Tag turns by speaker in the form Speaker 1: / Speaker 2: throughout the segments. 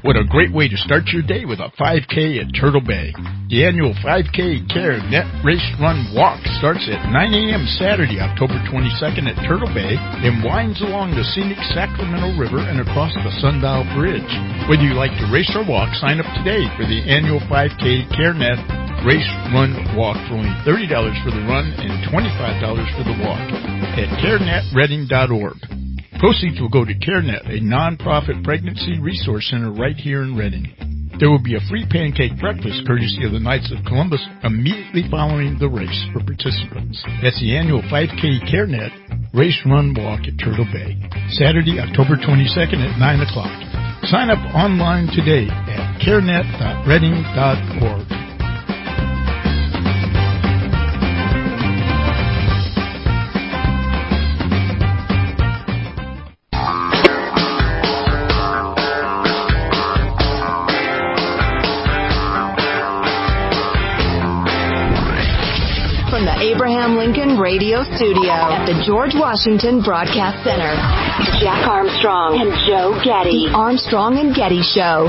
Speaker 1: What a great way to start your day with a 5K at Turtle Bay. The annual 5K Care Net Race Run Walk starts at 9 a.m. Saturday, October 22nd at Turtle Bay and winds along the scenic Sacramento River and across the Sundial Bridge. Whether you like to race or walk, sign up today for the annual 5K Care Net Race Run Walk for only $30 for the run and $25 for the walk at carenetreading.org. Proceeds will go to CareNet, a non-profit pregnancy resource center right here in Reading. There will be a free pancake breakfast courtesy of the Knights of Columbus immediately following the race for participants. That's the annual 5K CareNet Race Run Walk at Turtle Bay, Saturday, October 22nd at 9 o'clock. Sign up online today at carenet.reading.org.
Speaker 2: Abraham Lincoln Radio Studio at the George Washington Broadcast Center. Jack Armstrong and Joe Getty. The Armstrong and Getty Show.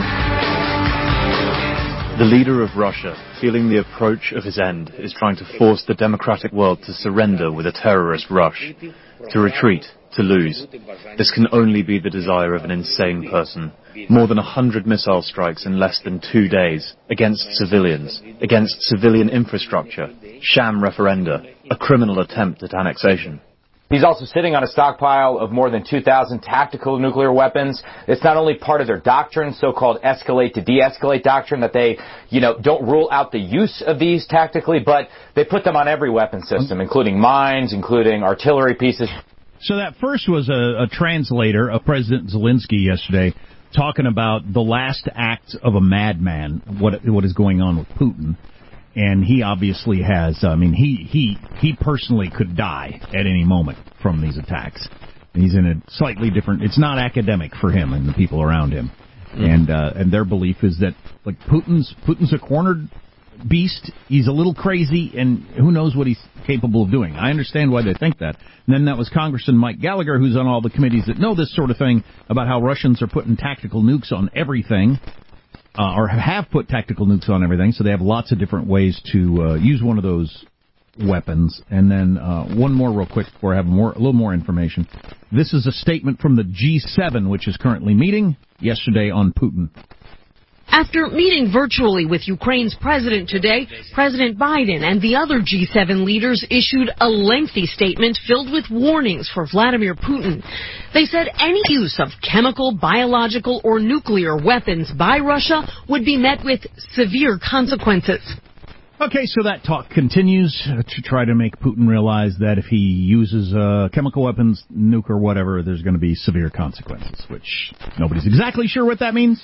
Speaker 3: The leader of Russia, feeling the approach of his end, is trying to force the democratic world to surrender with a terrorist rush, to retreat, to lose. This can only be the desire of an insane person. More than 100 missile strikes in less than 2 days against civilians, against civilian infrastructure, sham referenda, a criminal attempt at annexation.
Speaker 4: He's also sitting on a stockpile of more than 2,000 tactical nuclear weapons. It's not only part of their doctrine, so-called escalate to de-escalate doctrine, that they, don't rule out the use of these tactically, but they put them on every weapon system, including mines, including artillery pieces.
Speaker 5: So that first was a translator of President Zelensky yesterday talking about the last act of a madman, what is going on with Putin. And he obviously has, he personally could die at any moment from these attacks. He's in a slightly different, it's not academic for him and the people around him. And their belief is that, like, Putin's a cornered beast. He's a little crazy, and who knows what he's capable of doing. I understand why they think that. And then that was Congressman Mike Gallagher, who's on all the committees that know this sort of thing, about how Russians are putting tactical nukes on everything, or have put tactical nukes on everything, so they have lots of different ways to use one of those weapons. And then one more real quick before I have a little more information. This is a statement from the G7, which is currently meeting yesterday on Putin.
Speaker 6: After meeting virtually with Ukraine's president today, President Biden and the other G7 leaders issued a lengthy statement filled with warnings for Vladimir Putin. They said any use of chemical, biological, or nuclear weapons by Russia would be met with severe consequences.
Speaker 5: Okay, so that talk continues to try to make Putin realize that if he uses chemical weapons, nuke or whatever, there's going to be severe consequences, which nobody's exactly sure what that means.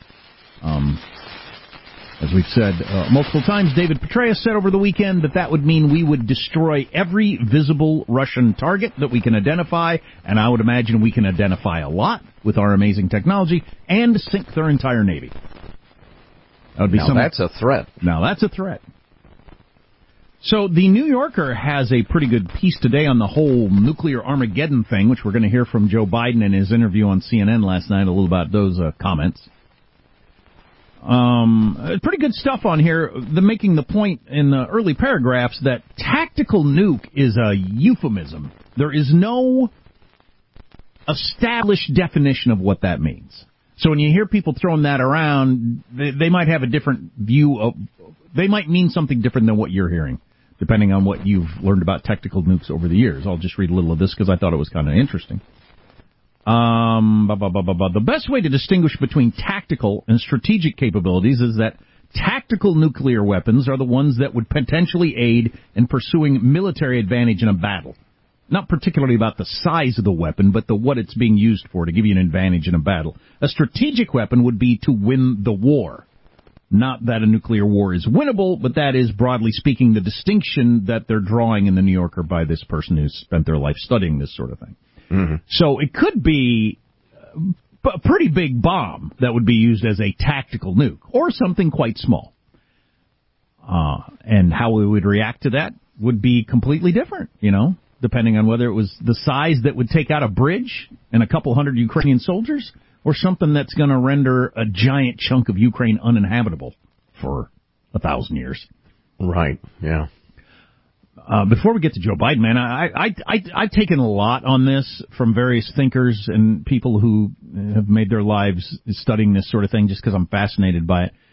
Speaker 5: As we've said multiple times, David Petraeus said over the weekend that would mean we would destroy every visible Russian target that we can identify, and I would imagine we can identify a lot with our amazing technology, and sink their entire navy. That would be
Speaker 7: that's a threat.
Speaker 5: Now that's a threat. So the New Yorker has a pretty good piece today on the whole nuclear Armageddon thing, which we're going to hear from Joe Biden in his interview on CNN last night, a little about those comments. Pretty good stuff on here. They're making the point in the early paragraphs that tactical nuke is a euphemism. There is no established definition of what that means. So when you hear people throwing that around, they might have a different view of, they might mean something different than what you're hearing, depending on what you've learned about tactical nukes over the years. I'll just read a little of this because I thought it was kind of interesting. The best way to distinguish between tactical and strategic capabilities is that tactical nuclear weapons are the ones that would potentially aid in pursuing military advantage in a battle. Not particularly about the size of the weapon, but what it's being used for, to give you an advantage in a battle. A strategic weapon would be to win the war. Not that a nuclear war is winnable, but that is, broadly speaking, the distinction that they're drawing in the New Yorker by this person who's spent their life studying this sort of thing. Mm-hmm. So it could be a pretty big bomb that would be used as a tactical nuke, or something quite small. And how we would react to that would be completely different, depending on whether it was the size that would take out a bridge and a couple hundred Ukrainian soldiers, or something that's going to render a giant chunk of Ukraine uninhabitable for 1,000 years.
Speaker 7: Right, yeah.
Speaker 5: Before we get to Joe Biden, man, I've taken a lot on this from various thinkers and people who have made their lives studying this sort of thing just because I'm fascinated by it.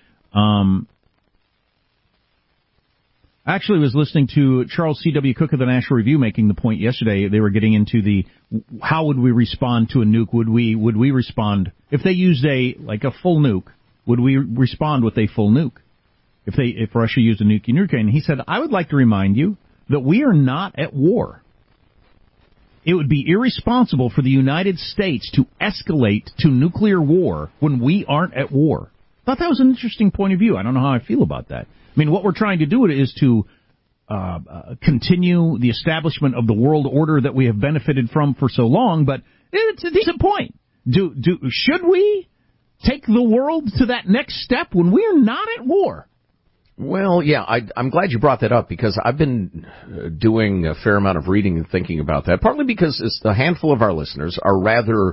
Speaker 5: I actually was listening to Charles C.W. Cook of the National Review making the point yesterday. They were getting into how would we respond to a nuke? Would we respond if they used a full nuke? Would we respond with a full nuke if Russia used a nuke in Ukraine? He said, I would like to remind you that we are not at war. It would be irresponsible for the United States to escalate to nuclear war when we aren't at war. I thought that was an interesting point of view. I don't know how I feel about that. I mean, what we're trying to do is to continue the establishment of the world order that we have benefited from for so long, but it's a decent point. Should we take the world to that next step when we are not at war?
Speaker 7: Well, yeah, I'm glad you brought that up because I've been doing a fair amount of reading and thinking about that, partly because a handful of our listeners are rather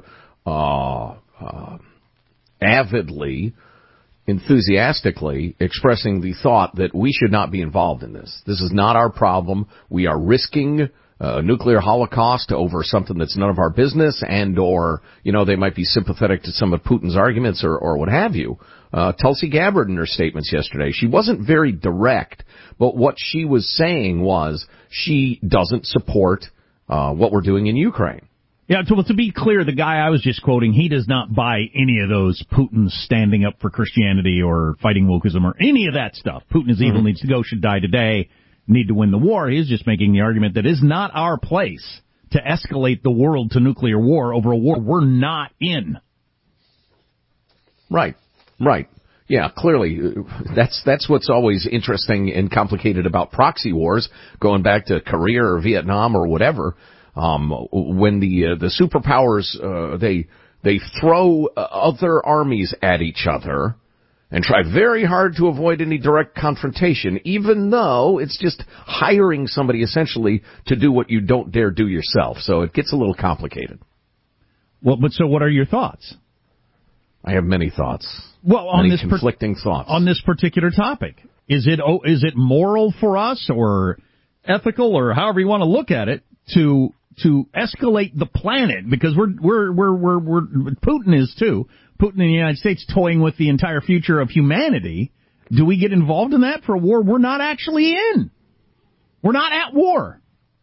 Speaker 7: avidly, enthusiastically expressing the thought that we should not be involved in this. This is not our problem. We are risking a nuclear holocaust over something that's none of our business, and or, they might be sympathetic to some of Putin's arguments or what have you. Tulsi Gabbard in her statements yesterday, she wasn't very direct, but what she was saying was she doesn't support what we're doing in Ukraine.
Speaker 5: Yeah, to be clear, the guy I was just quoting, he does not buy any of those Putin standing up for Christianity or fighting wokeism or any of that stuff. Putin is evil, needs to go, should die today, need to win the war. He's just making the argument that it's not our place to escalate the world to nuclear war over a war we're not in.
Speaker 7: Right. Yeah, clearly, that's what's always interesting and complicated about proxy wars, going back to Korea or Vietnam or whatever. When the superpowers, they throw other armies at each other and try very hard to avoid any direct confrontation, even though it's just hiring somebody essentially to do what you don't dare do yourself. So it gets a little complicated.
Speaker 5: Well, but so what are your thoughts?
Speaker 7: I have many thoughts.
Speaker 5: Well, on this
Speaker 7: conflicting thoughts
Speaker 5: on this particular topic, is it moral for us or ethical or however you want to look at it to escalate the planet, because we're Putin is too. Putin in the United States toying with the entire future of humanity. Do we get involved in that for a war we're not actually in? We're not at war.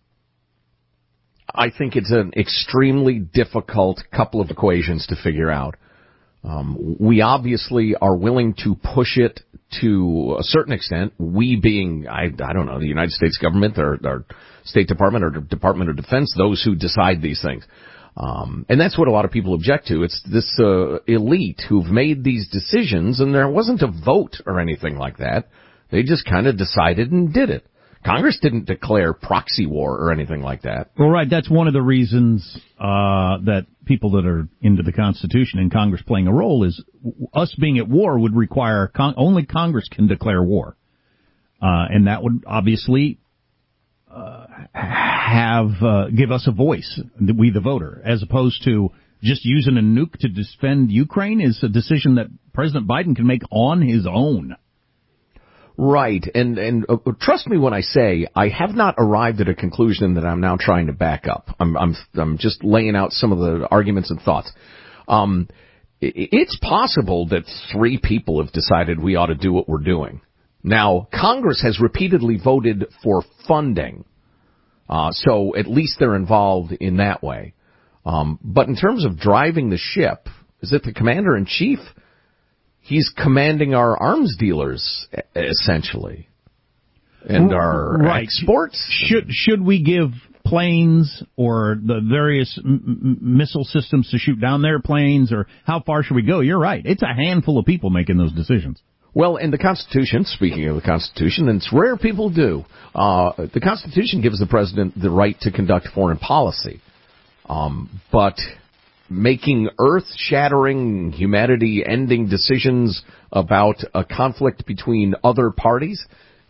Speaker 7: I think it's an extremely difficult couple of equations to figure out. We obviously are willing to push it to a certain extent, we being, I don't know, the United States government or State Department or Department of Defense, those who decide these things. And that's what a lot of people object to. It's this elite who've made these decisions, and there wasn't a vote or anything like that. They just kind of decided and did it. Congress didn't declare proxy war or anything like that.
Speaker 5: Well, right. That's one of the reasons that people that are into the Constitution and Congress playing a role is us being at war would require only Congress can declare war. And that would obviously give us a voice, we the voter, as opposed to just using a nuke to defend Ukraine is a decision that President Biden can make on his own.
Speaker 7: Right, and trust me when I say I have not arrived at a conclusion that I'm now trying to back up. I'm just laying out some of the arguments and thoughts. It's possible that 3 people have decided we ought to do what we're doing. Now, Congress has repeatedly voted for funding, so at least they're involved in that way. But in terms of driving the ship, is it the commander-in-chief? He's commanding our arms dealers, essentially, and our exports.
Speaker 5: Should we give planes or the various missile systems to shoot down their planes, or how far should we go? You're right. It's a handful of people making those decisions.
Speaker 7: Well, in the Constitution, speaking of the Constitution, and it's rare people do, the Constitution gives the president the right to conduct foreign policy. But making earth-shattering, humanity-ending decisions about a conflict between other parties,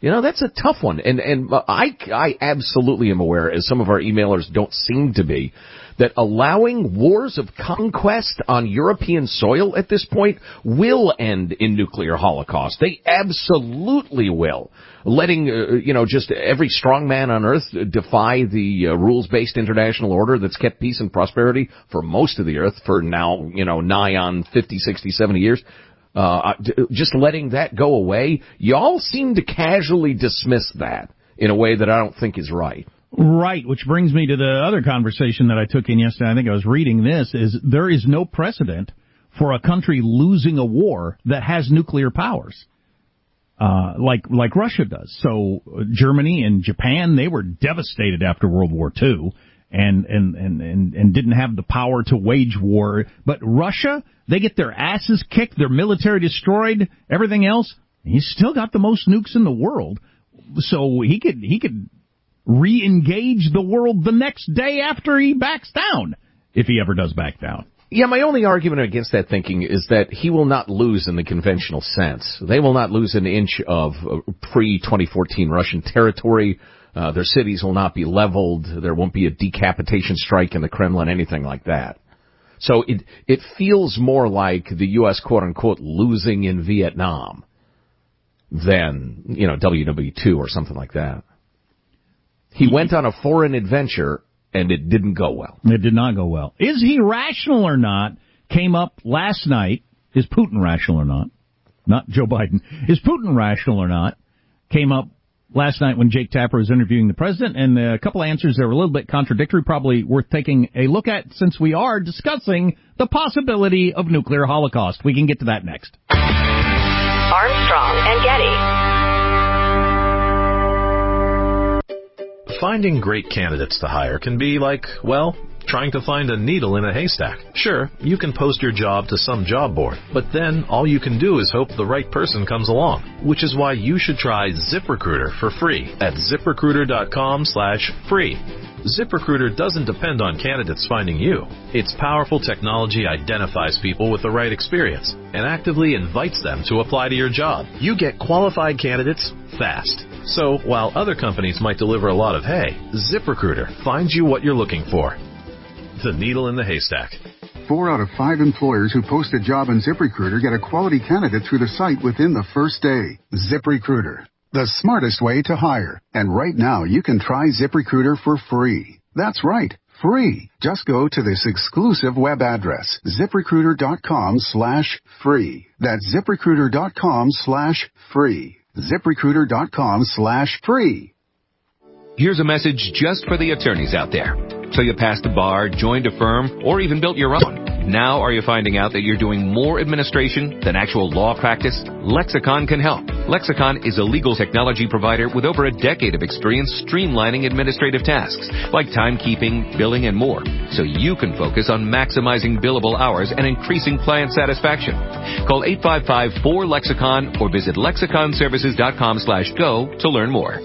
Speaker 7: That's a tough one. And I absolutely am aware, as some of our emailers don't seem to be, that allowing wars of conquest on European soil at this point will end in nuclear holocaust. They absolutely will. Letting, just every strong man on earth defy the rules-based international order that's kept peace and prosperity for most of the earth for now, nigh on 50, 60, 70 years. Just letting that go away, y'all seem to casually dismiss that in a way that I don't think is right.
Speaker 5: Right, which brings me to the other conversation that I took in yesterday. I think I was reading this, is there is no precedent for a country losing a war that has nuclear powers, like Russia does. So Germany and Japan, they were devastated after World War II and didn't have the power to wage war. But Russia, they get their asses kicked, their military destroyed, everything else. He's still got the most nukes in the world. So he could re-engage the world the next day after he backs down, if he ever does back down.
Speaker 7: Yeah, my only argument against that thinking is that he will not lose in the conventional sense. They will not lose an inch of pre-2014 Russian territory. Their cities will not be leveled. There won't be a decapitation strike in the Kremlin, anything like that. So it feels more like the U.S., quote-unquote, losing in Vietnam than, WW2 or something like that. He went on a foreign adventure, and it didn't go well.
Speaker 5: It did not go well. Is he rational or not? Came up last night. Is Putin rational or not? Not Joe Biden. Is Putin rational or not? Came up last night when Jake Tapper was interviewing the president, and a couple of answers that were a little bit contradictory, probably worth taking a look at since we are discussing the possibility of nuclear holocaust. We can get to that next.
Speaker 2: Armstrong and Getty.
Speaker 8: Finding great candidates to hire can be like, trying to find a needle in a haystack. Sure, you can post your job to some job board, but then all you can do is hope the right person comes along, which is why you should try ZipRecruiter for free at ZipRecruiter.com/free. ZipRecruiter doesn't depend on candidates finding you. Its powerful technology identifies people with the right experience and actively invites them to apply to your job. You get qualified candidates fast. So while other companies might deliver a lot of hay, ZipRecruiter finds you what you're looking for. The needle in the haystack.
Speaker 9: 4 out of 5 employers who post a job on ZipRecruiter get a quality candidate through the site within the first day. ZipRecruiter, the smartest way to hire. And right now, you can try ZipRecruiter for free. That's right, free. Just go to this exclusive web address, ZipRecruiter.com/free. That's ZipRecruiter.com/free. ZipRecruiter.com/free.
Speaker 10: Here's a message just for the attorneys out there. So you passed a bar, joined a firm, or even built your own. Now are you finding out that you're doing more administration than actual law practice? Lexicon can help. Lexicon is a legal technology provider with over a decade of experience streamlining administrative tasks like timekeeping, billing, and more, so you can focus on maximizing billable hours and increasing client satisfaction. Call 855-4LEXICON or visit lexiconservices.com/go to learn more.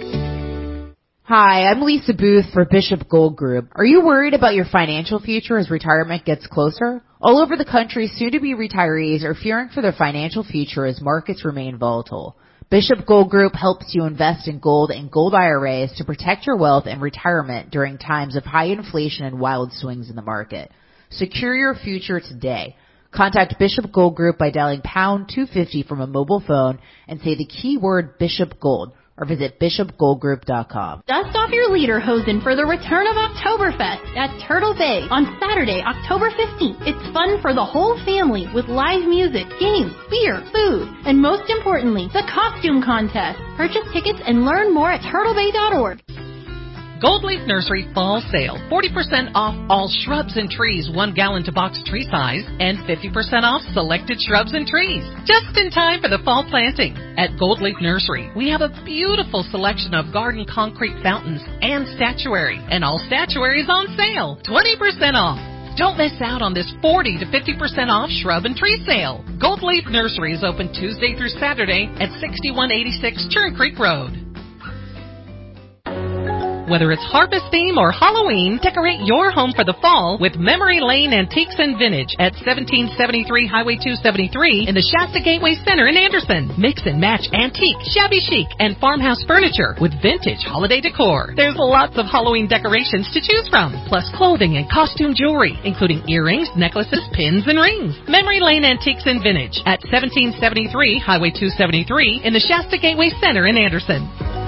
Speaker 11: Hi, I'm Lisa Booth for Bishop Gold Group. Are you worried about your financial future as retirement gets closer? All over the country, soon-to-be retirees are fearing for their financial future as markets remain volatile. Bishop Gold Group helps you invest in gold and gold IRAs to protect your wealth and retirement during times of high inflation and wild swings in the market. Secure your future today. Contact Bishop Gold Group by dialing pound 250 from a mobile phone and say the keyword Bishop Gold, or visit bishopgoldgroup.com.
Speaker 12: Dust off your lederhosen for the return of Oktoberfest at Turtle Bay on Saturday, October 15th. It's fun for the whole family with live music, games, beer, food, and most importantly, the costume contest. Purchase tickets and learn more at turtlebay.org.
Speaker 6: Gold Leaf Nursery Fall Sale. 40% off all shrubs and trees, 1 gallon to box tree size, and 50% off selected shrubs and trees. Just in time for the fall planting. At Gold Leaf Nursery, we have a beautiful selection of garden concrete fountains and statuary. And all statuary is on sale. 20% off. Don't miss out on this 40 to 50% off shrub and tree sale. Gold Leaf Nursery is open Tuesday through Saturday at 6186 Churn Creek Road.
Speaker 13: Whether it's harvest theme or Halloween, decorate your home for the fall with Memory Lane Antiques and Vintage at 1773 Highway 273 in the Shasta Gateway Center in Anderson. Mix and match antique, shabby chic, and farmhouse furniture with vintage holiday decor. There's lots of Halloween decorations to choose from, plus clothing and costume jewelry, including earrings, necklaces, pins, and rings. Memory Lane Antiques and Vintage at 1773 Highway 273 in the Shasta Gateway Center in Anderson.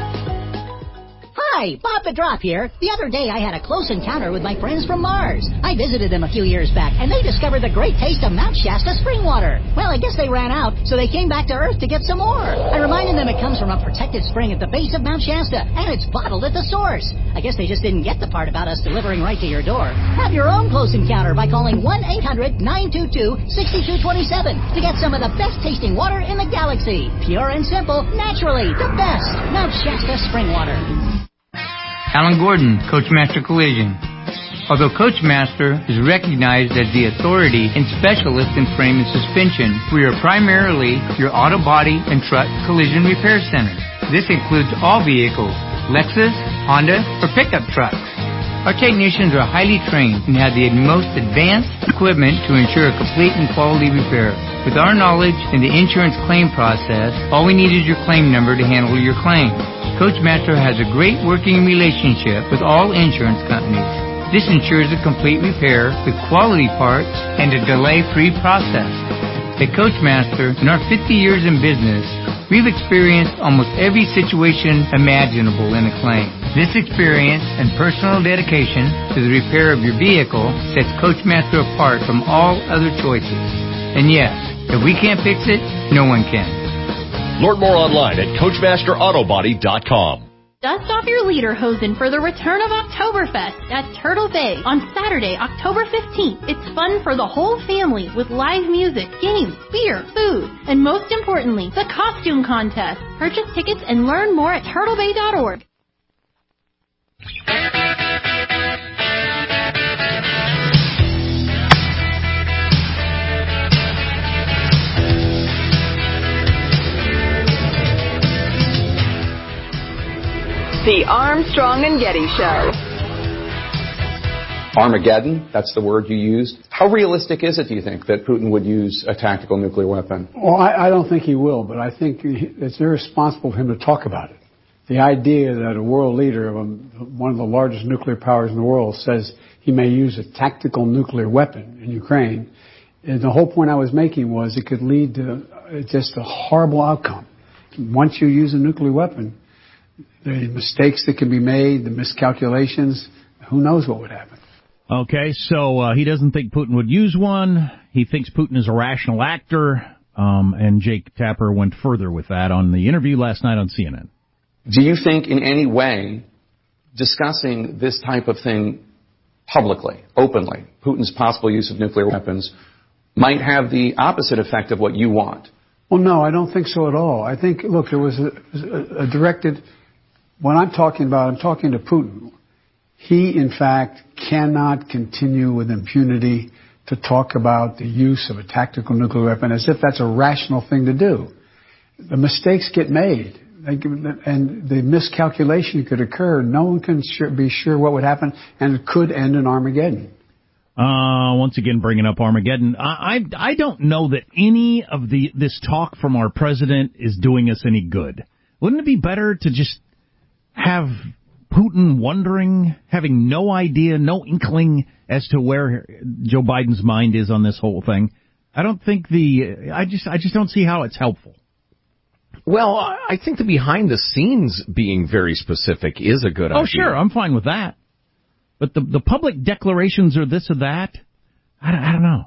Speaker 14: Hi, Bob the Drop here. The other day I had a close encounter with my friends from Mars. I visited them a few years back, and they discovered the great taste of Mount Shasta spring water. Well, I guess they ran out, so they came back to Earth to get some more. I reminded them it comes from a protected spring at the base of Mount Shasta, and it's bottled at the source. I guess they just didn't get the part about us delivering right to your door. Have your own close encounter by calling 1-800-922-6227 to get some of the best tasting water in the galaxy. Pure and simple, naturally, the best. Mount Shasta spring water.
Speaker 15: Alan Gordon, Coachmaster Collision. Although Coachmaster is recognized as the authority and specialist in frame and suspension, we are primarily your auto body and truck collision repair center. This includes all vehicles, Lexus, Honda, or pickup trucks. Our technicians are highly trained and have the most advanced equipment to ensure a complete and quality repair. With our knowledge in the insurance claim process, all we need is your claim number to handle your claim. Coachmaster has a great working relationship with all insurance companies. This ensures a complete repair with quality parts and a delay-free process. At Coachmaster, in our 50 years in business, we've experienced almost every situation imaginable in a claim. This experience and personal dedication to the repair of your vehicle sets Coachmaster apart from all other choices. And yes, if we can't fix it, no one can.
Speaker 16: Learn more online at CoachmasterAutobody.com.
Speaker 12: Dust off your lederhosen for the return of Oktoberfest at Turtle Bay on Saturday, October 15th. It's fun for the whole family with live music, games, beer, food, and most importantly, the costume contest. Purchase tickets and learn more at turtlebay.org.
Speaker 2: The Armstrong and Getty Show.
Speaker 17: Armageddon, that's the word you used. How realistic is it, do you think, that Putin would use a tactical nuclear weapon?
Speaker 18: Well, I don't think he will, but I think it's irresponsible for him to talk about it. The idea that a world leader of one of the largest nuclear powers in the world says he may use a tactical nuclear weapon in Ukraine, and the whole point I was making was it could lead to just a horrible outcome. Once you use a nuclear weapon, the mistakes that can be made, the miscalculations, who knows what would happen.
Speaker 5: Okay, so he doesn't think Putin would use one. He thinks Putin is a rational actor, and Jake Tapper went further with that on the interview last night on CNN.
Speaker 17: Do you think in any way discussing this type of thing publicly, openly, Putin's possible use of nuclear weapons, might have the opposite effect of what you want?
Speaker 18: Well, no, I don't think so at all. I think, look, there was a directed... When I'm talking about, I'm talking to Putin. He, in fact, cannot continue with impunity to talk about the use of a tactical nuclear weapon as if that's a rational thing to do. The mistakes get made, and the miscalculation could occur. No one can be sure what would happen, and it could end in Armageddon.
Speaker 5: Once again, bringing up Armageddon. I don't know that any of this talk from our president is doing us any good. Wouldn't it be better to just have Putin wondering, having no idea, no inkling as to where Joe Biden's mind is on this whole thing? I don't think I just don't see how it's helpful.
Speaker 7: Well, I think the behind the scenes being very specific is a good idea.
Speaker 5: Oh, sure, I'm fine with that. But the public declarations or this or that, I don't know.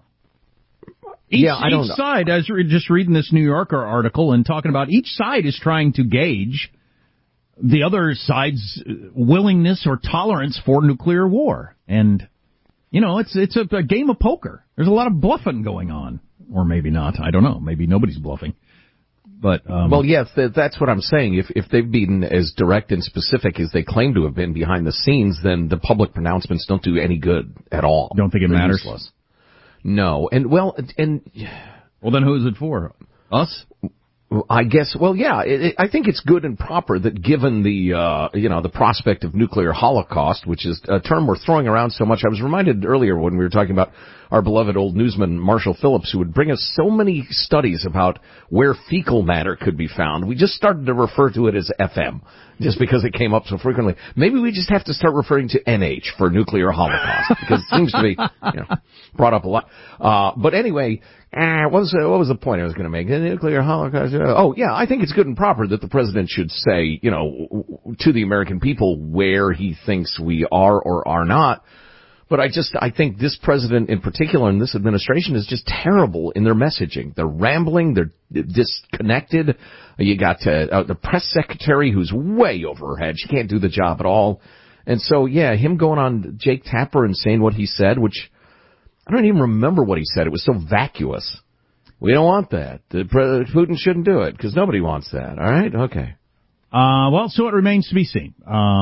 Speaker 5: Each side, I was just reading this New Yorker article and talking about each side is trying to gauge the other side's willingness or tolerance for nuclear war. And, you know, it's a game of poker. There's a lot of bluffing going on. Or maybe not. I don't know. Maybe nobody's bluffing. But
Speaker 7: well, yes, that's what I'm saying. If they've been as direct and specific as they claim to have been behind the scenes, then the public pronouncements don't do any good at all.
Speaker 5: Don't think it matters?
Speaker 7: Useless. No. Well, then
Speaker 5: who is it for? Us?
Speaker 7: I guess, well, yeah, I think it's good and proper that given the prospect of nuclear holocaust, which is a term we're throwing around so much. I was reminded earlier when we were talking about our beloved old newsman, Marshall Phillips, who would bring us so many studies about where fecal matter could be found. We just started to refer to it as FM, just because it came up so frequently. Maybe we just have to start referring to NH for nuclear holocaust, because it seems to be, brought up a lot. But anyway, what was the point I was going to make? The nuclear holocaust. Oh, yeah, I think it's good and proper that the president should say, to the American people where he thinks we are or are not. But I think this president in particular and this administration is just terrible in their messaging. They're rambling. They're disconnected. You got the press secretary who's way over her head. She can't do the job at all. And so, yeah, him going on Jake Tapper and saying what he said, which I don't even remember what he said. It was so vacuous. We don't want that. Putin shouldn't do it because nobody wants that. All right? Okay.
Speaker 5: So it remains to be seen.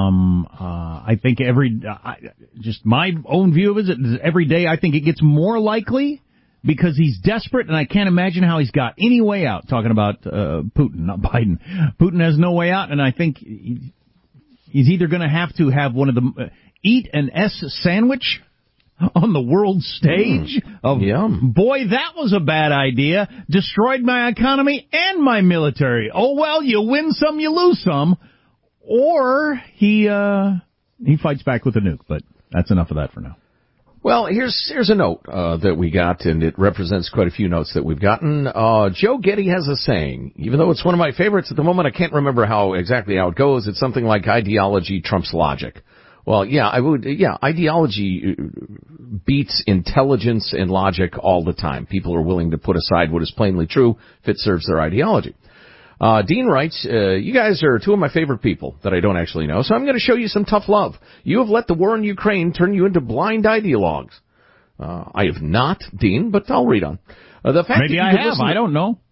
Speaker 5: I think just my own view of it is every day I think it gets more likely because he's desperate, and I can't imagine how he's got any way out. Talking about Putin, not Biden. Putin has no way out, and I think he's either going to have one of the eat an S sandwich on the world stage boy, that was a bad idea. Destroyed my economy and my military. Oh, well, you win some, you lose some. Or he fights back with a nuke, but that's enough of that for now.
Speaker 7: Well, here's a note that we got, and it represents quite a few notes that we've gotten. Joe Getty has a saying, even though it's one of my favorites at the moment, I can't remember exactly how it goes. It's something like ideology trumps logic. Well, ideology beats intelligence and logic all the time. People are willing to put aside what is plainly true if it serves their ideology. Dean writes, you guys are two of my favorite people that I don't actually know, so I'm going to show you some tough love. You have let the war in Ukraine turn you into blind ideologues. I have not, Dean, but I'll read on. The fact
Speaker 5: Maybe I have. I don't know.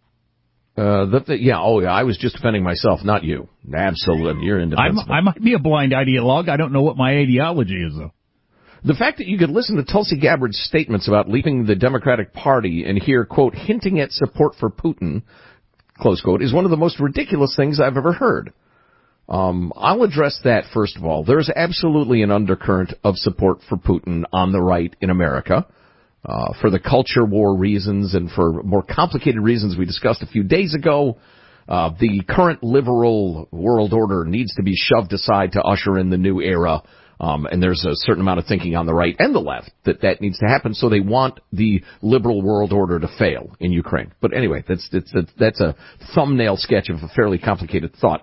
Speaker 7: I was just defending myself, not you. Absolutely, you're indefensible.
Speaker 5: I might be a blind ideologue. I don't know what my ideology is, though.
Speaker 7: The fact that you could listen to Tulsi Gabbard's statements about leaving the Democratic Party and hear, quote, hinting at support for Putin, close quote, is one of the most ridiculous things I've ever heard. I'll address that first of all. There's absolutely an undercurrent of support for Putin on the right in America. For the culture war reasons and for more complicated reasons we discussed a few days ago. The current liberal world order needs to be shoved aside to usher in the new era. And there's a certain amount of thinking on the right and the left that needs to happen. So they want the liberal world order to fail in Ukraine. But anyway, that's a thumbnail sketch of a fairly complicated thought.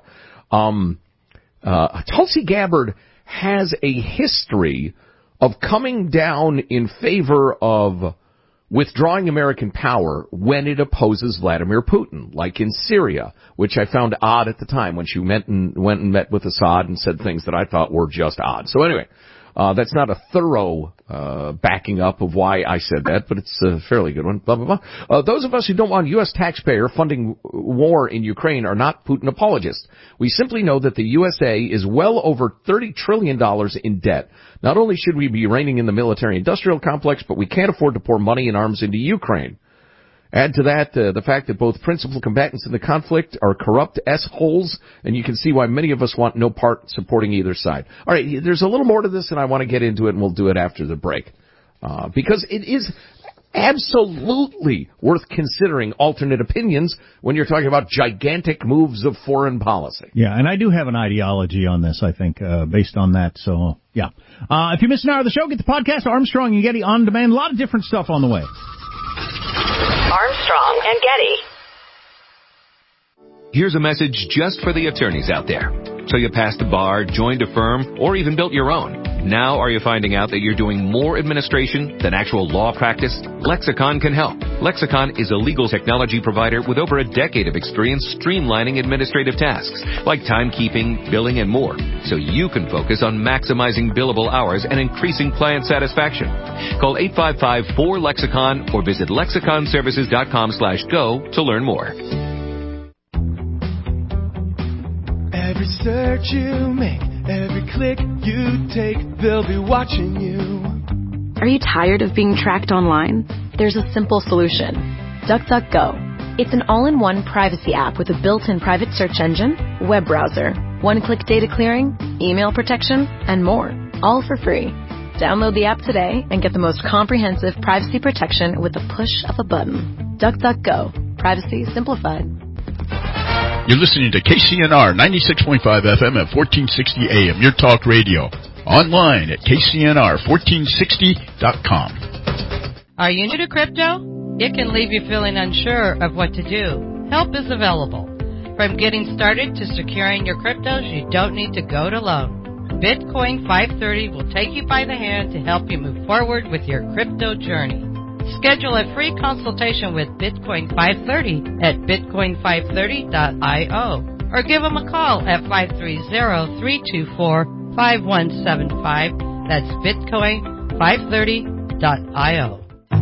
Speaker 7: Tulsi Gabbard has a history of coming down in favor of withdrawing American power when it opposes Vladimir Putin, like in Syria, which I found odd at the time when she went and met with Assad and said things that I thought were just odd. So anyway, that's not a thorough backing up of why I said that, but it's a fairly good one. Blah, blah, blah. Those of us who don't want U.S. taxpayer funding war in Ukraine are not Putin apologists. We simply know that the USA is well over $30 trillion in debt. Not only should we be reining in the military-industrial complex, but we can't afford to pour money and arms into Ukraine. Add to that the fact that both principal combatants in the conflict are corrupt S-holes, and you can see why many of us want no part supporting either side. All right, there's a little more to this, and I want to get into it, and we'll do it after the break. Because it is absolutely worth considering alternate opinions when you're talking about gigantic moves of foreign policy.
Speaker 5: Yeah, and I do have an ideology on this, I think, based on that. So, yeah. If you missed an hour of the show, get the podcast, Armstrong and Getty On Demand. A lot of different stuff on the way.
Speaker 2: Armstrong and Getty.
Speaker 10: Here's a message just for the attorneys out there. So you passed the bar, joined a firm, or even built your own. Now are you finding out that you're doing more administration than actual law practice? Lexicon can help. Lexicon is a legal technology provider with over a decade of experience streamlining administrative tasks like timekeeping, billing, and more, so you can focus on maximizing billable hours and increasing client satisfaction. Call 855-4LEXICON or visit lexiconservices.com/go to learn more.
Speaker 19: Every search you make, every click you take, they'll be watching you.
Speaker 20: Are you tired of being tracked online? There's a simple solution. DuckDuckGo. It's an all-in-one privacy app with a built-in private search engine, web browser, one-click data clearing, email protection, and more, all for free. Download the app today and get the most comprehensive privacy protection with the push of a button. DuckDuckGo. Privacy simplified.
Speaker 1: You're listening to KCNR 96.5 FM at 1460 AM, your talk radio. Online at KCNR1460.com.
Speaker 21: Are you new to crypto? It can leave you feeling unsure of what to do. Help is available. From getting started to securing your cryptos, you don't need to go it alone. Bitcoin 530 will take you by the hand to help you move forward with your crypto journey. Schedule a free consultation with Bitcoin 530 at bitcoin530.io or give them a call at 530-324-5175. That's bitcoin530.io.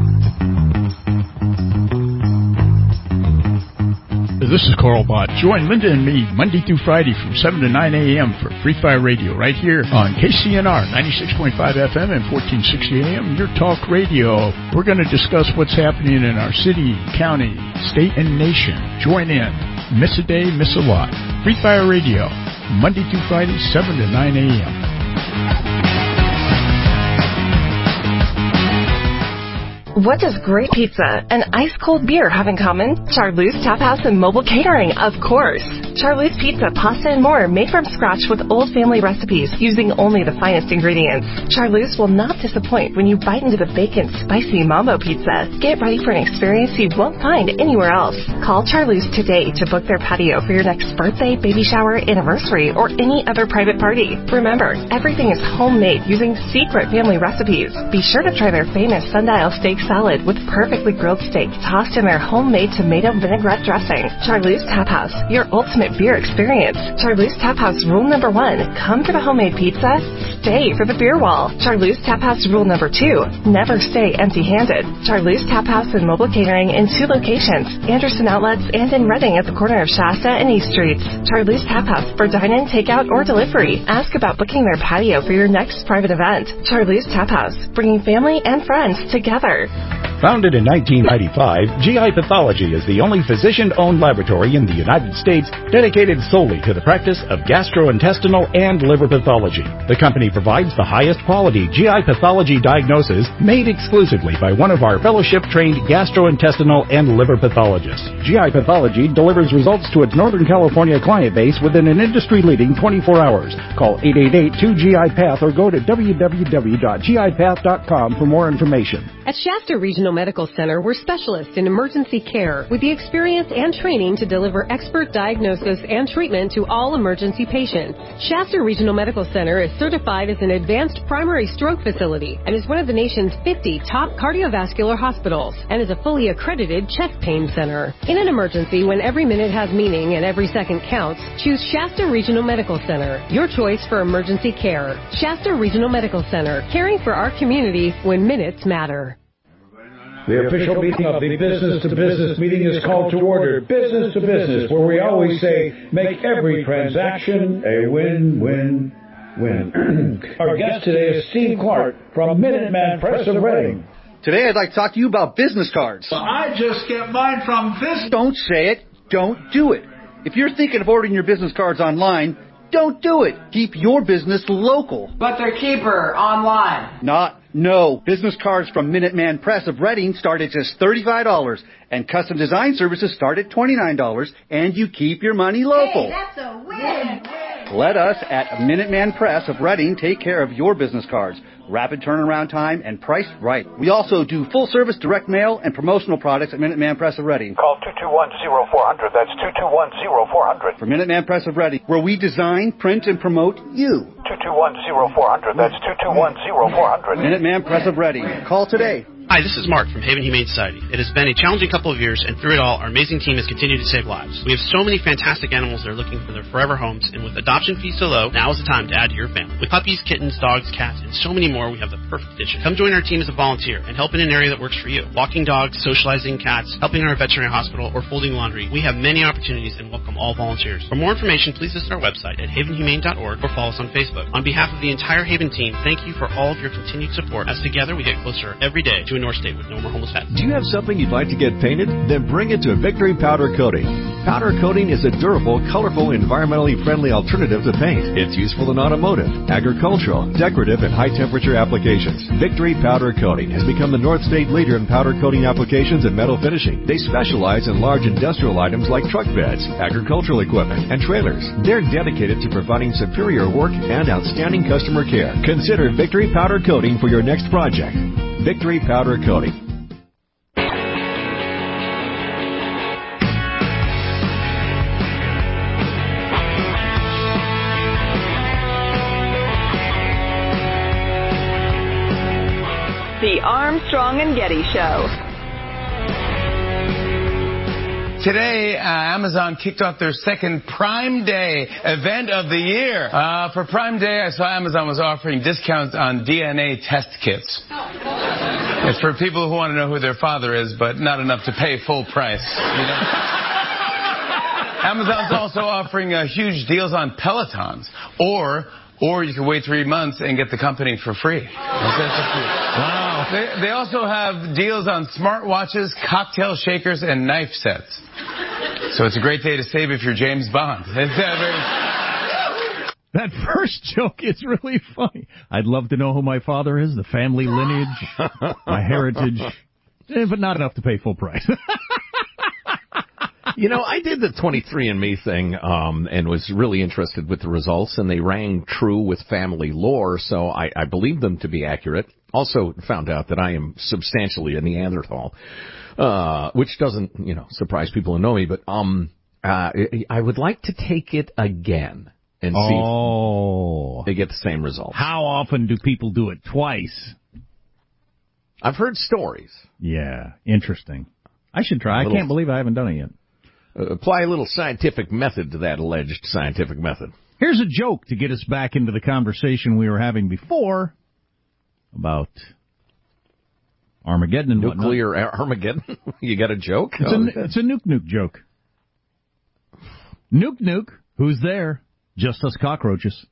Speaker 1: This is Carl Bott. Join Linda and me Monday through Friday from 7 to 9 a.m. for Free Fire Radio right here on KCNR 96.5 FM and 1460 AM, your talk radio. We're going to discuss what's happening in our city, county, state, and nation. Join in. Miss a day, miss a lot. Free Fire Radio, Monday through Friday, 7 to 9 a.m.
Speaker 22: What does great pizza and ice-cold beer have in common? Charlotte's Tap House and mobile catering, of course. Charlotte's Pizza, pasta, and more made from scratch with old family recipes using only the finest ingredients. Charlotte's will not disappoint when you bite into the bacon, spicy mambo pizza. Get ready for an experience you won't find anywhere else. Call Charlotte's today to book their patio for your next birthday, baby shower, anniversary, or any other private party. Remember, everything is homemade using secret family recipes. Be sure to try their famous sundial steak salad with perfectly grilled steak tossed in their homemade tomato vinaigrette dressing. Charlotte's Tap House, your ultimate beer experience. Charlotte's Tap House rule number 1, come for the homemade pizza, stay for the beer wall. Charlotte's Tap House rule number 2, never stay empty-handed. Charlotte's Tap House and mobile catering in 2 locations, Anderson Outlets and in Reading at the corner of Shasta and East Streets. Charlotte's Tap House for dine-in, takeout, or delivery. Ask about booking their patio for your next private event. Charlotte's Tap House, bringing family and friends together.
Speaker 23: Founded in 1995, GI Pathology is the only physician-owned laboratory in the United States dedicated solely to the practice of gastrointestinal and liver pathology. The company provides the highest quality GI pathology diagnosis made exclusively by one of our fellowship-trained gastrointestinal and liver pathologists. GI Pathology delivers results to its Northern California client base within an industry-leading 24 hours. Call 888-2GI-PATH or go to www.gipath.com for more information.
Speaker 24: At Shasta Regional Medical Center, we're specialists in emergency care with the experience and training to deliver expert diagnosis and treatment to all emergency patients. Shasta Regional Medical Center is certified as an advanced primary stroke facility and is one of the nation's 50 top cardiovascular hospitals and is a fully accredited chest pain center. In an emergency, when every minute has meaning and every second counts, choose Shasta Regional Medical Center, your choice for emergency care. Shasta Regional Medical Center, caring for our community when minutes matter.
Speaker 25: The official meeting of the business-to-business meeting is called to order. Business to business, where we always say, make every transaction a win-win-win. Our guest today is Steve Clark from Minuteman Press of Reading.
Speaker 26: Today I'd like to talk to you about business cards.
Speaker 27: I just get mine from this.
Speaker 26: Don't say it. Don't do it. If you're thinking of ordering your business cards online, don't do it. Keep your business local.
Speaker 28: But they're cheaper online.
Speaker 26: No. Business cards from Minuteman Press of Reading start at just $35, and custom design services start at $29, and you keep your money local.
Speaker 28: Hey, that's a win.
Speaker 26: Let us at Minuteman Press of Reading take care of your business cards. Rapid turnaround time and priced right. We also do full-service direct mail and promotional products at Minuteman Press of Reading.
Speaker 29: Call 221-0400. That's 221-0400.
Speaker 26: For Minuteman Press of Reading, where we design, print, and promote you.
Speaker 29: 221-0400. That's 221-0400.
Speaker 26: Minuteman Press of Reading. Call today.
Speaker 30: Hi, this is Mark from Haven Humane Society. It has been a challenging couple of years, and through it all, our amazing team has continued to save lives. We have so many fantastic animals that are looking for their forever homes, and with adoption fees so low, now is the time to add to your family. With puppies, kittens, dogs, cats, and so many more, we have the perfect addition. Come join our team as a volunteer and help in an area that works for you. Walking dogs, socializing cats, helping in our veterinary hospital, or folding laundry. We have many opportunities and welcome all volunteers. For more information, please visit our website at havenhumane.org or follow us on Facebook. On behalf of the entire Haven team, thank you for all of your continued support, as together we get closer every day to to a North State with no more homeless pets.
Speaker 3: Do you have something you'd like to get painted? Then bring it to Victory Powder Coating. Powder coating is a durable, colorful, environmentally friendly alternative to paint. It's useful in automotive, agricultural, decorative, and high-temperature applications. Victory Powder Coating has become the North State leader in powder coating applications and metal finishing. They specialize in large industrial items like truck beds, agricultural equipment, and trailers. They're dedicated to providing superior work and outstanding customer care. Consider Victory Powder Coating for your next project. Victory Powder Coating.
Speaker 2: The Armstrong and Getty Show.
Speaker 4: Today, Amazon kicked off their second Prime Day event of the year. For Prime Day, I saw Amazon was offering discounts on DNA test kits. It's for people who want to know who their father is, but not enough to pay full price. You know? Amazon's also offering huge deals on Pelotons, or you can wait 3 months and get the company for free. Wow. They also have deals on smartwatches, cocktail shakers, and knife sets. So it's a great day to save if you're James Bond.
Speaker 5: That first joke is really funny. I'd love to know who my father is, the family lineage, my heritage, but not enough to pay full price.
Speaker 7: You know, I did the 23andMe thing and was really interested with the results, and they rang true with family lore, so I believed them to be accurate. Also found out that I am substantially a Neanderthal, which doesn't, surprise people who know me, but I would like to take it again and see if they get the same results.
Speaker 5: How often do people do it? Twice?
Speaker 7: I've heard stories.
Speaker 5: Yeah, interesting. I should try. I can't believe I haven't done it yet.
Speaker 7: Apply a little scientific method to that alleged scientific method.
Speaker 5: Here's a joke to get us back into the conversation we were having before about Armageddon and
Speaker 7: Nuclear
Speaker 5: whatnot.
Speaker 7: Armageddon? You got a joke?
Speaker 5: It's a nuke joke. Nuke, who's there? Just us cockroaches.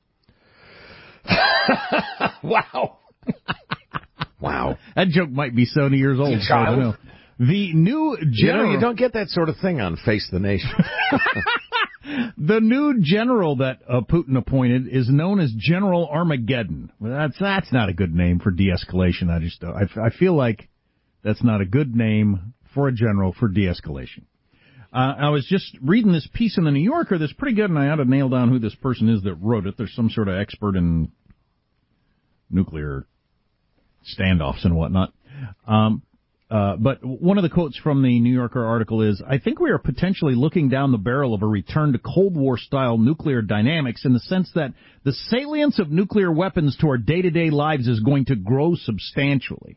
Speaker 7: Wow. Wow.
Speaker 5: That joke might be 70 years old. So I don't know. The new general...
Speaker 7: you don't get that sort of thing on Face the Nation.
Speaker 5: The new general that Putin appointed is known as General Armageddon. Well, that's not a good name for de-escalation. I feel like that's not a good name for a general for de-escalation. I was just reading this piece in the New Yorker that's pretty good, and I ought to nail down who this person is that wrote it. There's some sort of expert in nuclear standoffs and whatnot. But one of the quotes from the New Yorker article is, I think we are potentially looking down the barrel of a return to Cold War-style nuclear dynamics in the sense that the salience of nuclear weapons to our day-to-day lives is going to grow substantially.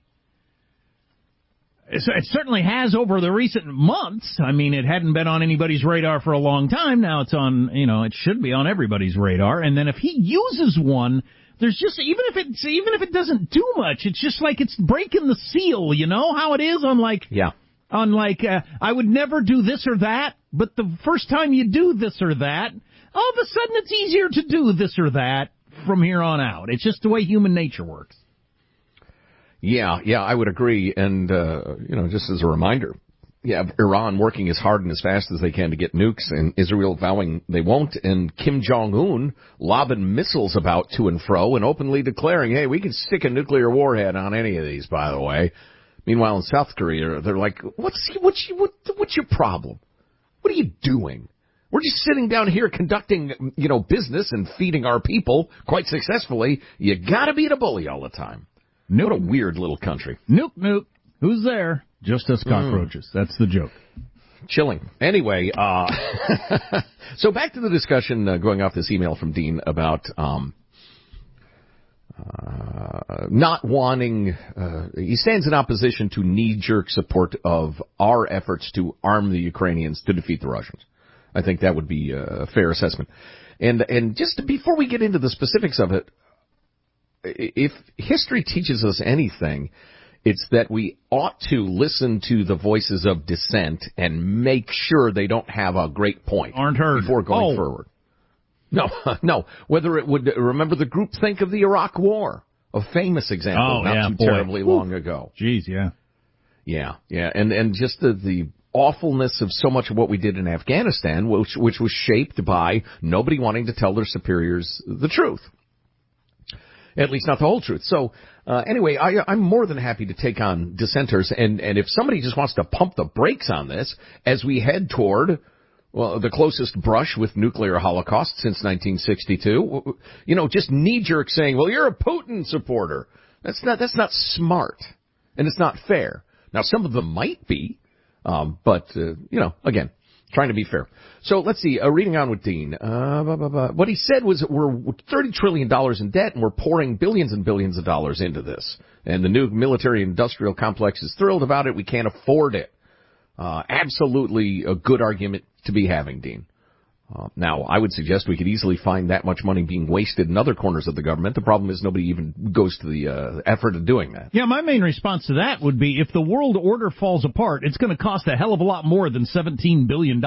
Speaker 5: It certainly has over the recent months. I mean, it hadn't been on anybody's radar for a long time. Now it's on, it should be on everybody's radar. And then if he uses one, there's just, even if it doesn't do much, it's just like it's breaking the seal, you know how it is on I would never do this or that, but the first time you do this or that, all of a sudden it's easier to do this or that from here on out. It's just the way human nature works.
Speaker 7: Yeah, I would agree. And, just as a reminder, Iran working as hard and as fast as they can to get nukes, and Israel vowing they won't, and Kim Jong-un lobbing missiles about to and fro and openly declaring, hey, we can stick a nuclear warhead on any of these, by the way. Meanwhile, in South Korea, they're like, what's your problem? What are you doing? We're just sitting down here conducting, business and feeding our people quite successfully. You gotta be the bully all the time. What a weird little country.
Speaker 5: Nuke. Who's there? Just us cockroaches. That's the joke.
Speaker 7: Chilling. Anyway, so back to the discussion going off this email from Dean about not wanting, he stands in opposition to knee-jerk support of our efforts to arm the Ukrainians to defeat the Russians. I think that would be a fair assessment. And just before we get into the specifics of it, if history teaches us anything, it's that we ought to listen to the voices of dissent and make sure they don't have a great point
Speaker 5: aren't heard
Speaker 7: before going forward. No. Whether it would remember the groupthink of the Iraq War a famous example terribly long ago.
Speaker 5: Jeez, yeah.
Speaker 7: Yeah, and just the awfulness of so much of what we did in Afghanistan, which was shaped by nobody wanting to tell their superiors the truth. At least not the whole truth. So, anyway, I'm more than happy to take on dissenters, and if somebody just wants to pump the brakes on this as we head toward, well, the closest brush with nuclear holocaust since 1962, just knee-jerk saying, well, you're a Putin supporter. That's not smart, and it's not fair. Now, some of them might be, but again, trying to be fair. So let's see, reading on with Dean. What he said was we're $30 trillion in debt and we're pouring billions and billions of dollars into this. And the new military-industrial complex is thrilled about it. We can't afford it. Absolutely a good argument to be having, Dean. Now, I would suggest we could easily find that much money being wasted in other corners of the government. The problem is nobody even goes to the effort of doing that.
Speaker 5: Yeah, my main response to that would be if the world order falls apart, it's going to cost a hell of a lot more than $17 billion.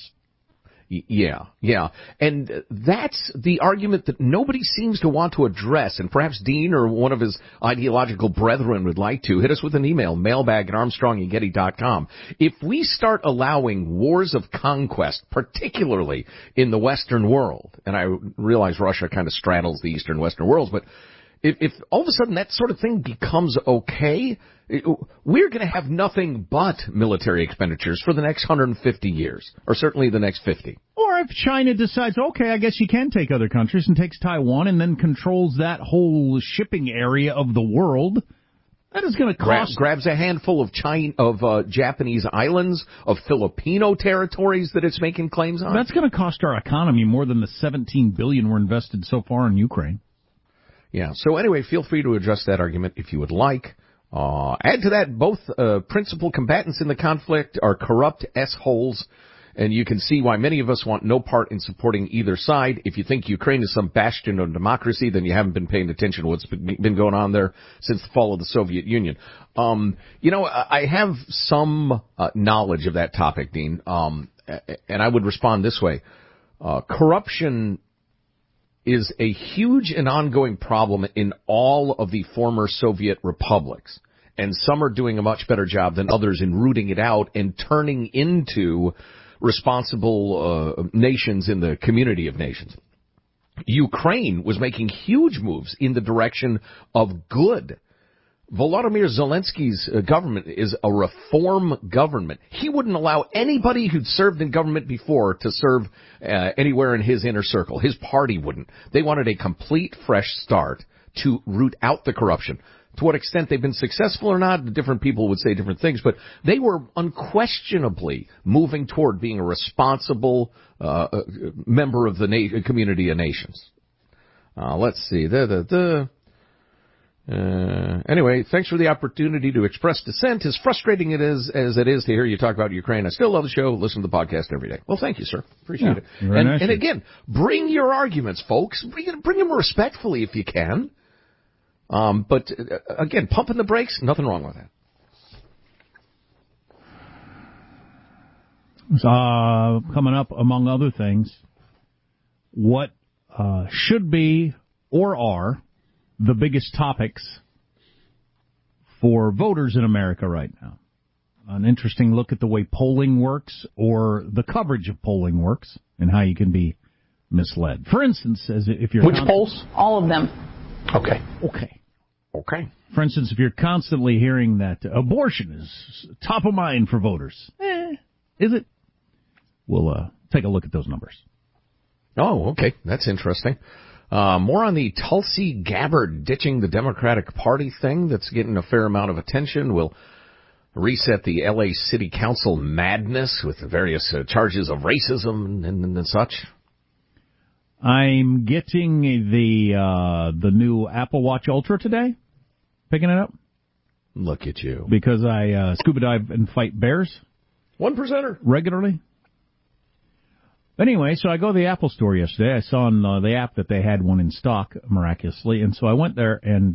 Speaker 7: Yeah. And that's the argument that nobody seems to want to address. And perhaps Dean or one of his ideological brethren would like to. Hit us with an email, mailbag@armstrongandgetty.com. If we start allowing wars of conquest, particularly in the Western world, and I realize Russia kind of straddles the Eastern Western worlds, but if all of a sudden that sort of thing becomes okay, we're going to have nothing but military expenditures for the next 150 years, or certainly the next 50.
Speaker 5: Or if China decides, okay, I guess you can take other countries and takes Taiwan and then controls that whole shipping area of the world, that is going to cost...
Speaker 7: Grabs a handful of Japanese islands, of Filipino territories that it's making claims on.
Speaker 5: That's going to cost our economy more than the $17 billion we're invested so far in Ukraine.
Speaker 7: Yeah, so anyway, feel free to address that argument if you would like. Add to that, both principal combatants in the conflict are corrupt S-holes, and you can see why many of us want no part in supporting either side. If you think Ukraine is some bastion of democracy, then you haven't been paying attention to what's been going on there since the fall of the Soviet Union. I have some knowledge of that topic, Dean, and I would respond this way. Corruption is a huge and ongoing problem in all of the former Soviet republics. And some are doing a much better job than others in rooting it out and turning into responsible nations in the community of nations. Ukraine was making huge moves in the direction of good. Volodymyr Zelensky's government is a reform government. He wouldn't allow anybody who'd served in government before to serve anywhere in his inner circle. His party wouldn't. They wanted a complete fresh start to root out the corruption. To what extent they've been successful or not, different people would say different things, but they were unquestionably moving toward being a responsible member of the community of nations. Let's see. Anyway, thanks for the opportunity to express dissent. As frustrating as it is to hear you talk about Ukraine, I still love the show. Listen to the podcast every day. Well, thank you, sir. Appreciate it. And again, bring your arguments, folks. Bring them respectfully if you can. But again, pumping the brakes, nothing wrong with that.
Speaker 5: Coming up, among other things, what should be or are the biggest topics for voters in America right now. An interesting look at the way polling works, or the coverage of polling works, and how you can be misled. For instance, if you're...
Speaker 6: Which polls? All of them.
Speaker 7: Okay.
Speaker 5: For instance, if you're constantly hearing that abortion is top of mind for voters, is it? We'll take a look at those numbers.
Speaker 7: Oh, okay. That's interesting. More on the Tulsi Gabbard ditching the Democratic Party thing that's getting a fair amount of attention. We'll reset the L.A. City Council madness with various charges of racism and such.
Speaker 5: I'm getting the new Apple Watch Ultra today. Picking it up.
Speaker 7: Look at you.
Speaker 5: Because I scuba dive and fight bears.
Speaker 7: 1%er.
Speaker 5: Regularly. Anyway, so I go to the Apple store yesterday. I saw on the app that they had one in stock, miraculously. And so I went there, and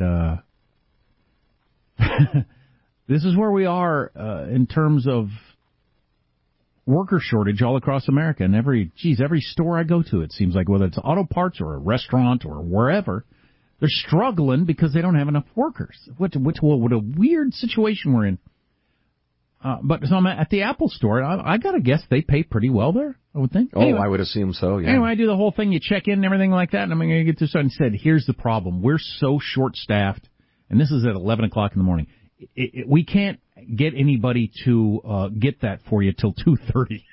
Speaker 5: this is where we are in terms of worker shortage all across America. And every store I go to, it seems like, whether it's auto parts or a restaurant or wherever, They're struggling because they don't have enough workers. What a weird situation we're in. But so I'm at the Apple store. I got to guess they pay pretty well there, I would think.
Speaker 7: Oh, anyway, I would assume so, yeah.
Speaker 5: Anyway, I do the whole thing. You check in and everything like that, and I'm going to get this done. He said, here's the problem. We're so short-staffed, and this is at 11 o'clock in the morning. We can't get anybody to get that for you till 2:30.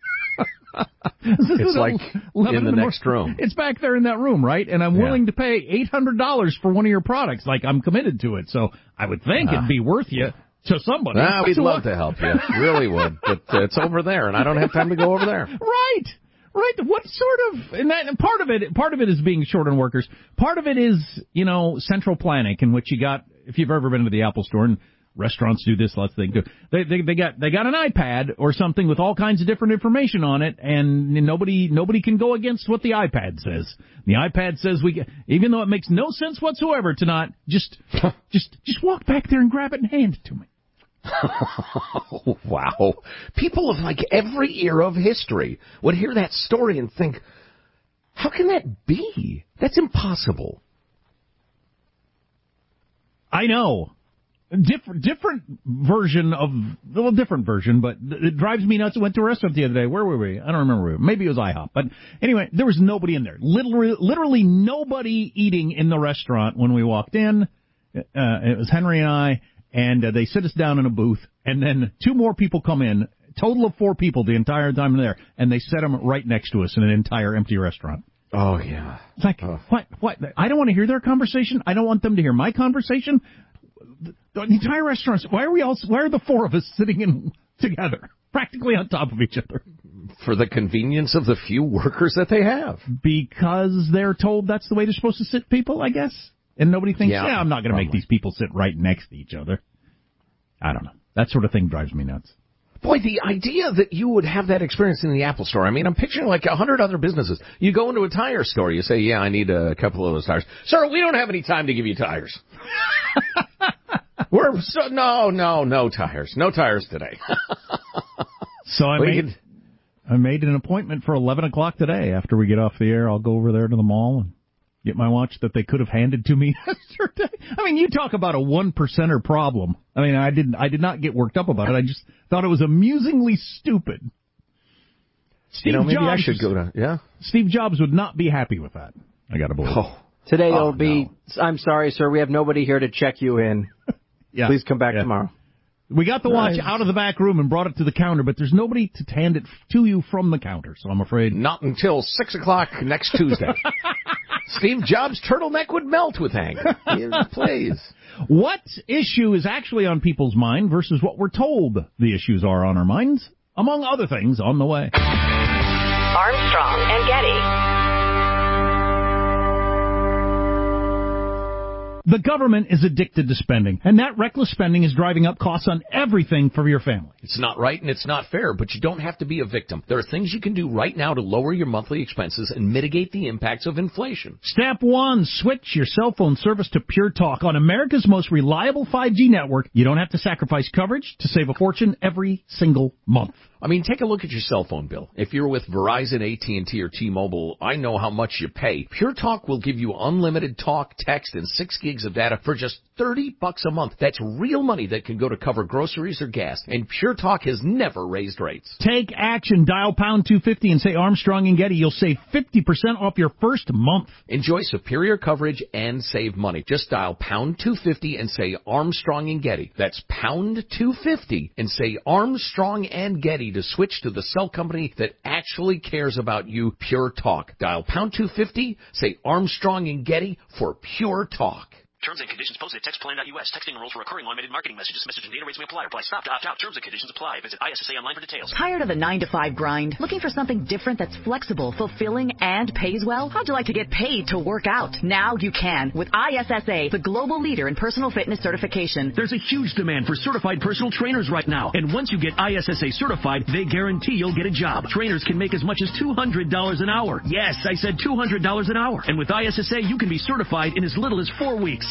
Speaker 7: It's like in the next room.
Speaker 5: It's back there in that room, right? And I'm willing to pay $800 for one of your products. Like, I'm committed to it. So I would think it'd be worth you to somebody.
Speaker 7: We'd love to help you. Really would. But it's over there, and I don't have time to go over there.
Speaker 5: Right. What sort of, and part of it is being short on workers. Part of it is, central planning, in which you got, if you've ever been to the Apple store, and restaurants do this, lots of things do. They got an iPad or something with all kinds of different information on it, and nobody can go against what the iPad says. The iPad says even though it makes no sense whatsoever to not just walk back there and grab it and hand it to me.
Speaker 7: Wow. People of every era of history would hear that story and think, how can that be? That's impossible.
Speaker 5: I know. Different version, but it drives me nuts. I went to a restaurant the other day. Where were we? I don't remember. Maybe it was IHOP. But anyway, there was nobody in there. Literally nobody eating in the restaurant when we walked in. It was Henry and I. And they sit us down in a booth, and then two more people come in, total of 4 people the entire time they're there, and they set them right next to us in an entire empty restaurant.
Speaker 7: Oh, yeah.
Speaker 5: It's like, what? I don't want to hear their conversation. I don't want them to hear my conversation. The entire restaurant, why are the 4 of us sitting in together, practically on top of each other?
Speaker 7: For the convenience of the few workers that they have.
Speaker 5: Because they're told that's the way they're supposed to sit people, I guess. And nobody thinks, I'm not going to make these people sit right next to each other. I don't know. That sort of thing drives me nuts.
Speaker 7: Boy, the idea that you would have that experience in the Apple store. I mean, I'm picturing 100 other businesses. You go into a tire store, you say, I need a couple of those tires. Sir, we don't have any time to give you tires. No tires. No tires today.
Speaker 5: So I made an appointment for 11 o'clock today. After we get off the air, I'll go over there to the mall and get my watch that they could have handed to me yesterday. I mean, you talk about a 1%er problem. I mean, I did not get worked up about it. I just thought it was amusingly stupid.
Speaker 7: I should go to,
Speaker 5: Steve Jobs would not be happy with that. I got to believe.
Speaker 6: Today it'll be, I'm sorry, sir, we have nobody here to check you in. Please come back tomorrow.
Speaker 5: We got the watch out of the back room and brought it to the counter, but there's nobody to hand it to you from the counter, so I'm afraid.
Speaker 7: Not until 6 o'clock next Tuesday. Steve Jobs' turtleneck would melt with anger. Please.
Speaker 5: What issue is actually on people's mind versus what we're told the issues are on our minds? Among other things, on the way.
Speaker 2: Armstrong and Getty.
Speaker 5: The government is addicted to spending, and that reckless spending is driving up costs on everything for your family.
Speaker 7: It's not right and it's not fair, but you don't have to be a victim. There are things you can do right now to lower your monthly expenses and mitigate the impacts of inflation.
Speaker 5: Step 1, switch your cell phone service to Pure Talk. On America's most reliable 5G network, you don't have to sacrifice coverage to save a fortune every single month.
Speaker 7: I mean, take a look at your cell phone bill. If you're with Verizon, AT&T, or T-Mobile, I know how much you pay. Pure Talk will give you unlimited talk, text, and 6 gigs of data for just $30 a month. That's real money that can go to cover groceries or gas. And Pure Talk has never raised rates.
Speaker 5: Take action. Dial pound 250 and say Armstrong and Getty. You'll save 50% off your first month.
Speaker 7: Enjoy superior coverage and save money. Just dial pound 250 and say Armstrong and Getty. That's pound 250 and say Armstrong and Getty to switch to the cell company that actually cares about you, Pure Talk. Dial pound 250, say Armstrong and Getty for Pure Talk.
Speaker 8: Terms and conditions posted at textplan.us. Texting enrolls for recurring automated marketing messages. Message and data rates may apply. Reply stop to opt out. Terms and conditions apply. Visit ISSA online for details.
Speaker 2: Tired of the 9-to-5 grind? Looking for something different that's flexible, fulfilling, and pays well? How'd you like to get paid to work out? Now you can with ISSA, the global leader in personal fitness certification.
Speaker 9: There's a huge demand for certified personal trainers right now. And once you get ISSA certified, they guarantee you'll get a job. Trainers can make as much as $200 an hour. Yes, I said $200 an hour. And with ISSA, you can be certified in as little as 4 weeks.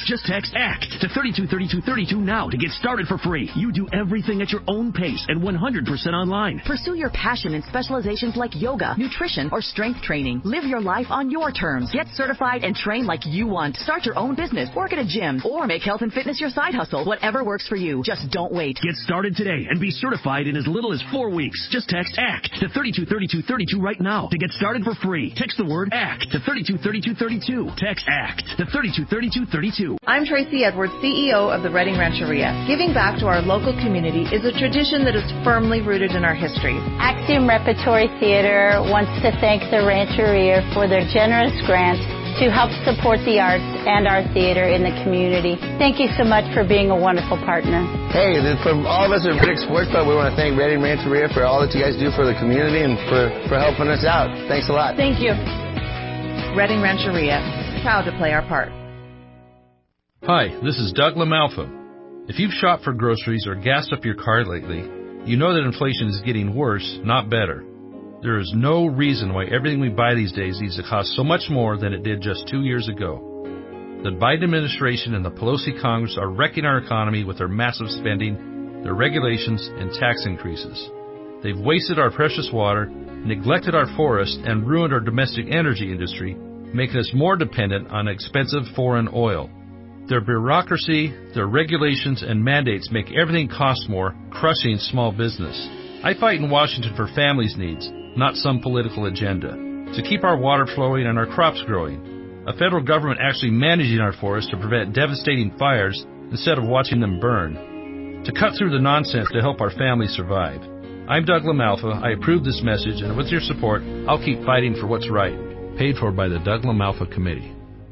Speaker 9: Just text ACT to 323232 now to get started for free. You do everything at your own pace and 100% online.
Speaker 2: Pursue your passion in specializations like yoga, nutrition, or strength training. Live your life on your terms. Get certified and train like you want. Start your own business, work at a gym, or make health and fitness your side hustle. Whatever works for you. Just don't wait.
Speaker 9: Get started today and be certified in as little as 4 weeks. Just text ACT to 323232 right now to get started for free. Text the word ACT to 323232. Text ACT to 323232.
Speaker 10: I'm Tracy Edwards, CEO of the Reading Rancheria. Giving back to our local community is a tradition that is firmly rooted in our history.
Speaker 11: Axiom Repertory Theater wants to thank the Rancheria for their generous grant to help support the arts and our theater in the community. Thank you so much for being a wonderful partner.
Speaker 12: Hey, from all of us at Reading Sports Club, we want to thank Reading Rancheria for all that you guys do for the community and for helping us out. Thanks a lot.
Speaker 10: Thank you. Reading Rancheria, proud to play our part.
Speaker 13: Hi, this is Doug LaMalfa. If you've shopped for groceries or gassed up your car lately, you know that inflation is getting worse, not better. There is no reason why everything we buy these days needs to cost so much more than it did just 2 years ago. The Biden administration and the Pelosi Congress are wrecking our economy with their massive spending, their regulations, and tax increases. They've wasted our precious water, neglected our forests, and ruined our domestic energy industry, making us more dependent on expensive foreign oil. Their bureaucracy, their regulations, and mandates make everything cost more, crushing small business. I fight in Washington for families' needs, not some political agenda, to keep our water flowing and our crops growing. A federal government actually managing our forests to prevent devastating fires instead of watching them burn. To cut through the nonsense to help our families survive. I'm Doug LaMalfa. I approve this message, and with your support, I'll keep fighting for what's right. Paid for by the Doug LaMalfa Committee.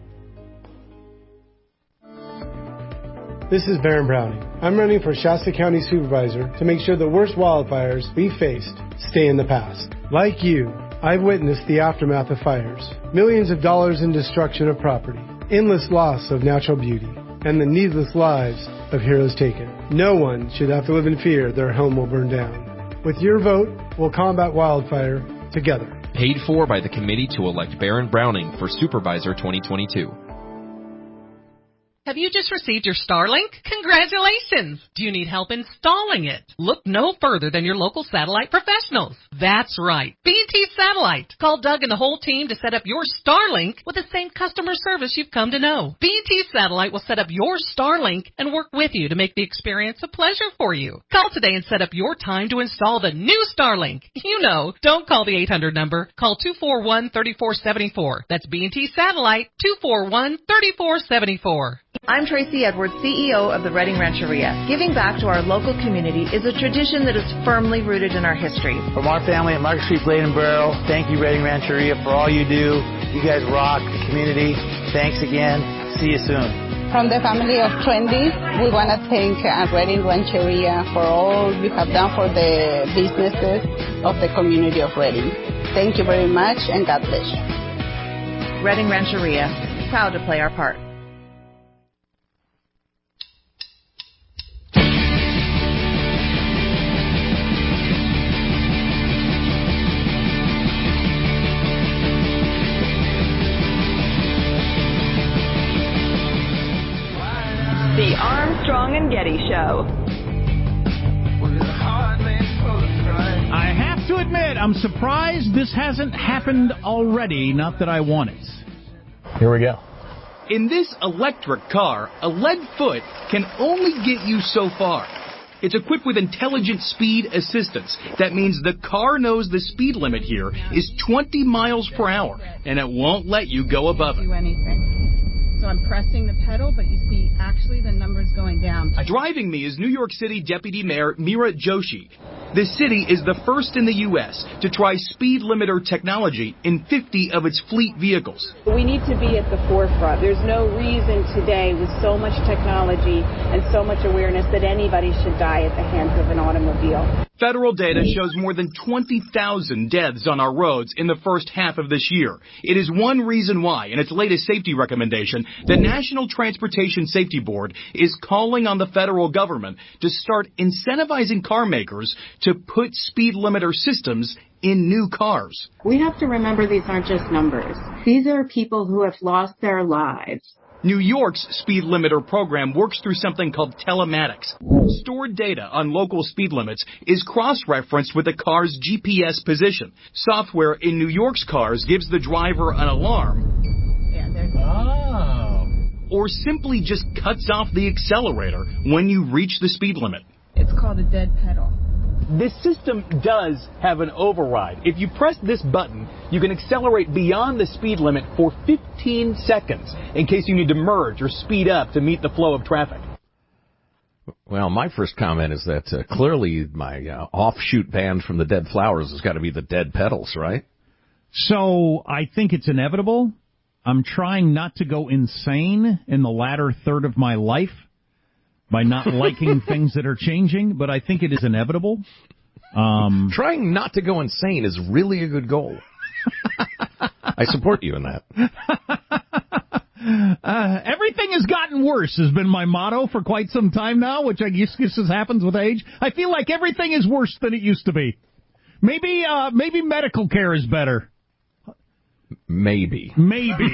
Speaker 14: This is Baron Browning. I'm running for Shasta County Supervisor to make sure the worst wildfires we faced stay in the past. Like you, I've witnessed the aftermath of fires, millions of dollars in destruction of property, endless loss of natural beauty, and the needless lives of heroes taken. No one should have to live in fear their home will burn down. With your vote, we'll combat wildfire together.
Speaker 15: Paid for by the committee to elect Baron Browning for Supervisor 2022.
Speaker 16: Have you just received your Starlink? Congratulations! Do you need help installing it? Look no further than your local satellite professionals. That's right, B&T Satellite. Call Doug and the whole team to set up your Starlink with the same customer service you've come to know. B&T Satellite will set up your Starlink and work with you to make the experience a pleasure for you. Call today and set up your time to install the new Starlink. You know, don't call the 800 number. Call 241-3474. That's B&T Satellite, 241-3474.
Speaker 10: I'm Tracy Edwards, CEO of the Reading Rancheria. Giving back to our local community is a tradition that is firmly rooted in our history.
Speaker 12: From our family at Market Street Blade and Barrel, thank you, Reading Rancheria, for all you do. You guys rock the community. Thanks again. See you soon.
Speaker 17: From the family of Trendy, we want to thank Reading Rancheria for all you have done for the businesses of the community of Reading. Thank you very much, and God bless you.
Speaker 10: Reading Rancheria, proud to play our part.
Speaker 18: The Armstrong and Getty Show.
Speaker 5: I have to admit, I'm surprised this hasn't happened already, not that I want it.
Speaker 19: Here we go. In this electric car, a lead foot can only get you so far. It's equipped with intelligent speed assistance. That means the car knows the speed limit here is 20 miles per hour, and it won't let you go above it.
Speaker 31: Do anything. So I'm pressing the pedal, but you see actually the numbers going down.
Speaker 19: Driving me is New York City Deputy Mayor Meera Joshi. The city is the first in the U.S. to try speed limiter technology in 50 of its fleet vehicles.
Speaker 31: We need to be at the forefront. There's no reason today with so much technology and so much awareness that anybody should die at the hands of an automobile.
Speaker 19: Federal data shows more than 20,000 deaths on our roads in the first half of this year. It is one reason why, in its latest safety recommendation, the National Transportation Safety Board is calling on the federal government to start incentivizing car makers to put speed limiter systems in new cars.
Speaker 17: We have to remember these aren't just numbers. These are people who have lost their lives
Speaker 19: New York's speed limiter program works through something called telematics. Stored data on local speed limits is cross-referenced with the car's GPS position. Software in New York's cars gives the driver an alarm. Or simply just cuts off the accelerator when you reach the speed limit.
Speaker 31: It's called a dead pedal.
Speaker 19: This system does have an override. If you press this button, you can accelerate beyond the speed limit for 15 seconds in case you need to merge or speed up to meet the flow of traffic.
Speaker 7: Well, my first comment is that clearly my offshoot band from the Dead Flowers has got to be the Dead Pedals, right?
Speaker 5: So I think it's inevitable. I'm trying not to go insane in the latter third of my life by not liking things that are changing, but I think it is inevitable.
Speaker 7: Trying not to go insane is really a good goal. I support you in that.
Speaker 5: Everything has gotten worse has been my motto for quite some time now, which I guess happens with age. I feel like everything is worse than it used to be. Maybe medical care is better.
Speaker 7: Maybe.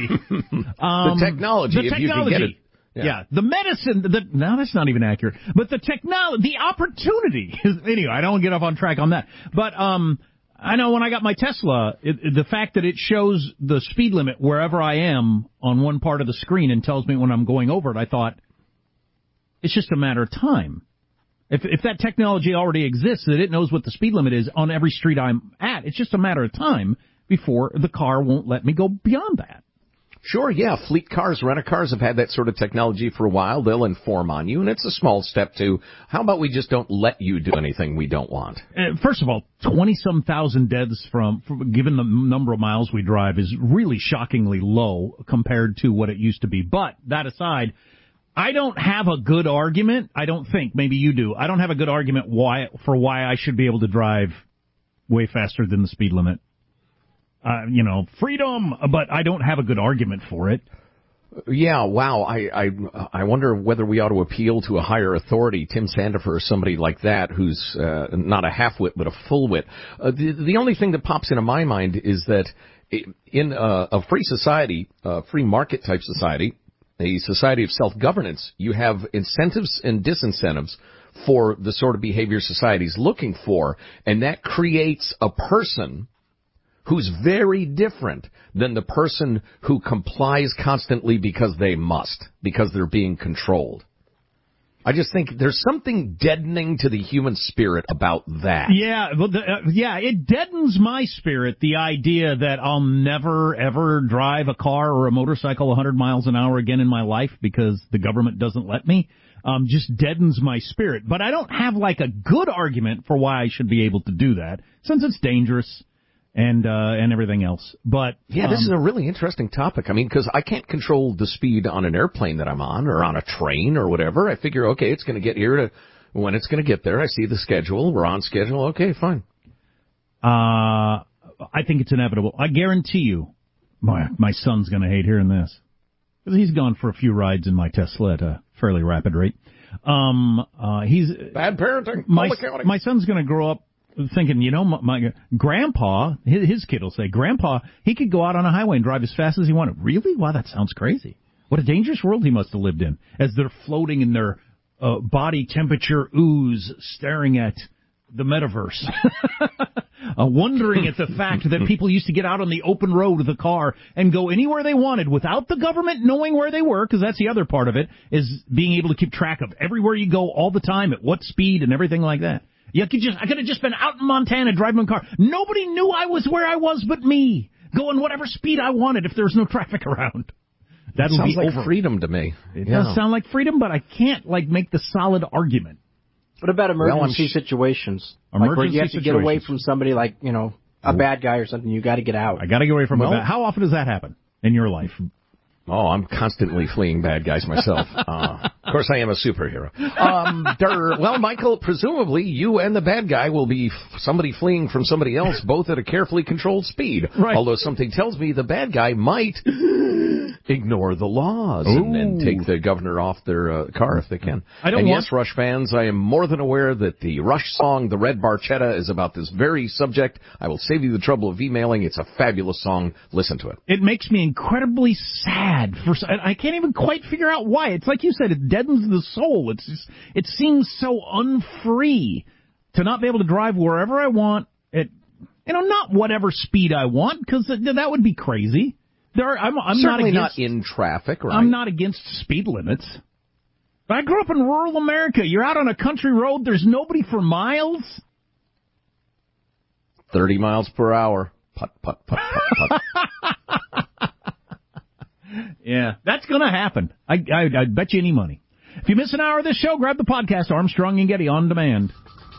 Speaker 5: The
Speaker 7: technology, if you can get it.
Speaker 5: Yeah, the medicine, no, that's not even accurate. But the technology, the opportunity, anyway, I don't want to get off on track on that. But I know when I got my Tesla, the fact that it shows the speed limit wherever I am on one part of the screen and tells me when I'm going over it, I thought, it's just a matter of time. If that technology already exists, that it knows what the speed limit is on every street I'm at, it's just a matter of time before the car won't let me go beyond that.
Speaker 7: Sure, yeah. Fleet cars, rent-a-cars have had that sort of technology for a while. They'll inform on you, and it's a small step to how about we just don't let you do anything we don't want?
Speaker 5: First of all, 20-some thousand deaths from given the number of miles we drive is really shockingly low compared to what it used to be. But that aside, I don't have a good argument. I don't think. Maybe you do. I don't have a good argument why I should be able to drive way faster than the speed limit. Freedom, but I don't have a good argument for it.
Speaker 7: Yeah, wow. I wonder whether we ought to appeal to a higher authority, Tim Sandifer or somebody like that, who's not a half-wit but a full-wit. The only thing that pops into my mind is that in a free society, a free market-type society, a society of self-governance, you have incentives and disincentives for the sort of behavior society's looking for, and that creates a person who's very different than the person who complies constantly because they must, because they're being controlled. I just think there's something deadening to the human spirit about that.
Speaker 5: Yeah, it deadens my spirit, the idea that I'll never, ever drive a car or a motorcycle 100 miles an hour again in my life because the government doesn't let me. Just deadens my spirit. But I don't have, like, a good argument for why I should be able to do that, since it's dangerous. And everything else. But
Speaker 7: yeah, this is a really interesting topic. I mean, because I can't control the speed on an airplane that I'm on or on a train or whatever. I figure, okay, it's going to get here to when it's going to get there. I see the schedule. We're on schedule. Okay, fine.
Speaker 5: I think it's inevitable. I guarantee you, my son's going to hate hearing this because he's gone for a few rides in my Tesla at a fairly rapid rate. He's
Speaker 7: bad parenting.
Speaker 5: My son's going to grow up thinking, my grandpa, his kid will say, Grandpa, he could go out on a highway and drive as fast as he wanted. Really? Wow, that sounds crazy. What a dangerous world he must have lived in as they're floating in their body temperature ooze staring at the metaverse. Wondering at the fact that people used to get out on the open road with a car and go anywhere they wanted without the government knowing where they were, because that's the other part of it, is being able to keep track of everywhere you go all the time, at what speed and everything like that. I could have just been out in Montana driving a car. Nobody knew I was where I was but me, going whatever speed I wanted if there was no traffic around. That
Speaker 7: sounds
Speaker 5: be
Speaker 7: like
Speaker 5: over.
Speaker 7: Freedom to me.
Speaker 5: It does sound like freedom, but I can't make the solid argument.
Speaker 6: What about emergency situations? Like where you have to get away from somebody like, a bad guy or something. You got to get out.
Speaker 5: I got to get away from a bad. How often does that happen in your life?
Speaker 7: Oh, I'm constantly fleeing bad guys myself. Of course, I am a superhero. Well, Michael, presumably you and the bad guy will be somebody fleeing from somebody else, both at a carefully controlled speed.
Speaker 5: Right.
Speaker 7: Although something tells me the bad guy might ignore the laws and take the governor off their car if they can. Yes, Rush fans, I am more than aware that the Rush song, The Red Barchetta, is about this very subject. I will save you the trouble of emailing. It's a fabulous song. Listen to it.
Speaker 5: It makes me incredibly sad. I can't even quite figure out why. It's like you said, it deadens the soul. It seems so unfree to not be able to drive wherever I want at, not whatever speed I want, because that would be crazy. I'm
Speaker 7: certainly not in traffic, right?
Speaker 5: I'm not against speed limits. But I grew up in rural America. You're out on a country road. There's nobody for miles.
Speaker 7: 30 miles per hour. Put, put, put, put, put.
Speaker 5: Yeah, that's going to happen. I'd bet you any money. If you miss an hour of this show, grab the podcast Armstrong and Getty on demand.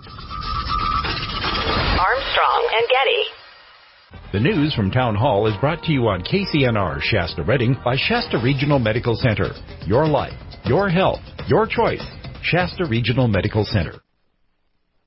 Speaker 18: Armstrong and Getty.
Speaker 1: The news from Town Hall is brought to you on KCNR Shasta Redding by Shasta Regional Medical Center. Your life, your health, your choice. Shasta Regional Medical Center.